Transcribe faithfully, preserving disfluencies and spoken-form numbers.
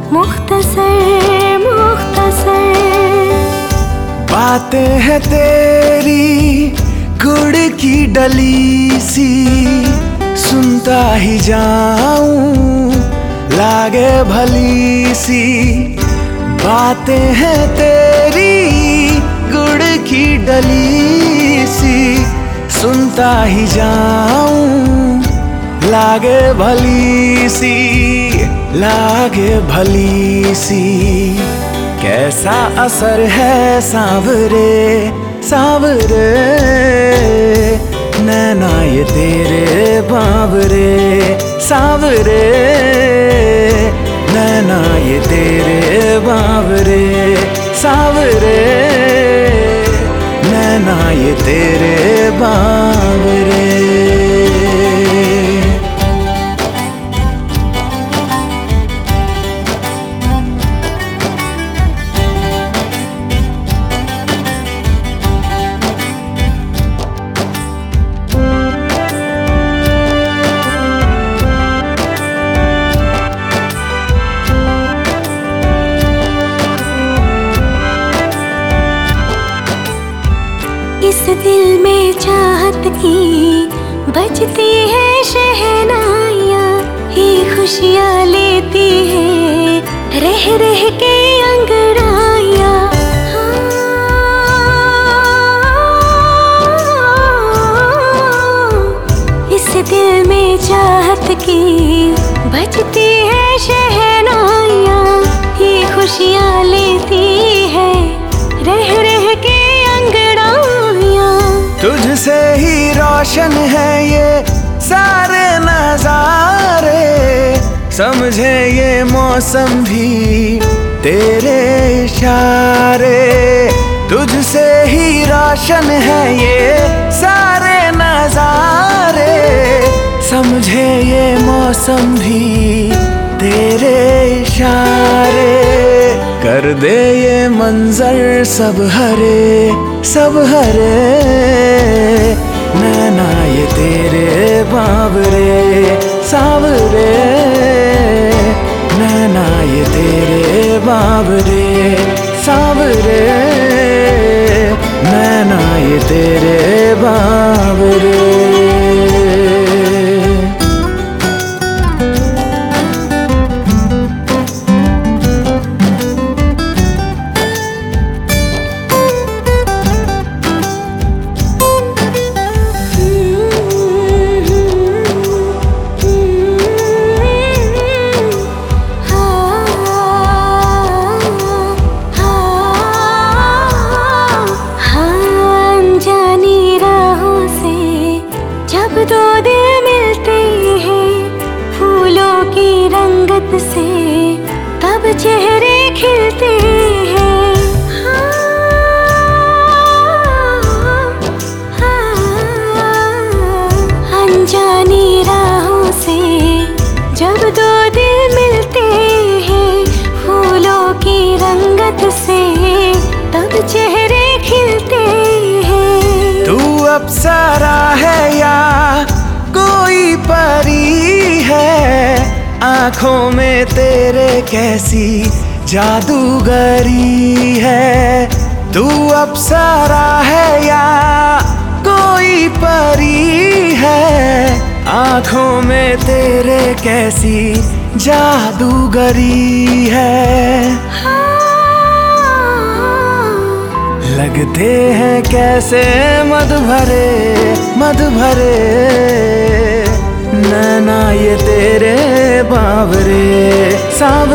मुख्तसर मुख्तसर बातें हैं तेरी गुड़ की डली सी, सुनता ही जाऊं लागे भली सी। बातें हैं तेरी गुड़ की डली सी, सुनता ही जाऊं लागे भली सी, लागे भली सी। कैसा असर है सांवरे सांवरे, नैना ये तेरे बावरे सांवरे, नैना ये तेरे बावरे सांवरे, नैना ये तेरे बावरे। इस दिल में चाहत की बजती है शहनाइयाँ, ही खुशियाँ लेती है रह रह के अंगड़ाइयाँ। इस दिल में चाहत की बजती है शहनाइयाँ, ही खुशियाँ लेती है रह रह के तुझसे ही रोशन है ये सारे नजारे, समझे ये मौसम भी तेरे इशारे। तुझसे ही रोशन है ये सारे नजारे, समझे ये मौसम भी तेरे इशारे। कर दे ये मंजर सब हरे सब हरे, नैना ये तेरे बावरे सांवरे, नैना ये तेरे बावरे सांवरे, नैना ये तेरे बावरे। दो दिल मिलते हैं फूलों की रंगत से, तब चेहरे खिलते हैं। अनजानी राहों से जब दो दिल मिलते हैं फूलों की रंगत से, तब चेहरे खिलते हैं। तू अप्सरा है या कोई परी है, आँखों में तेरे कैसी जादूगरी है। तू अप्सरा है या कोई परी है, आँखों में तेरे कैसी जादूगरी है। लगते हैं कैसे मद भरे मद भरे, नैना ये तेरे बावरे सांवरे।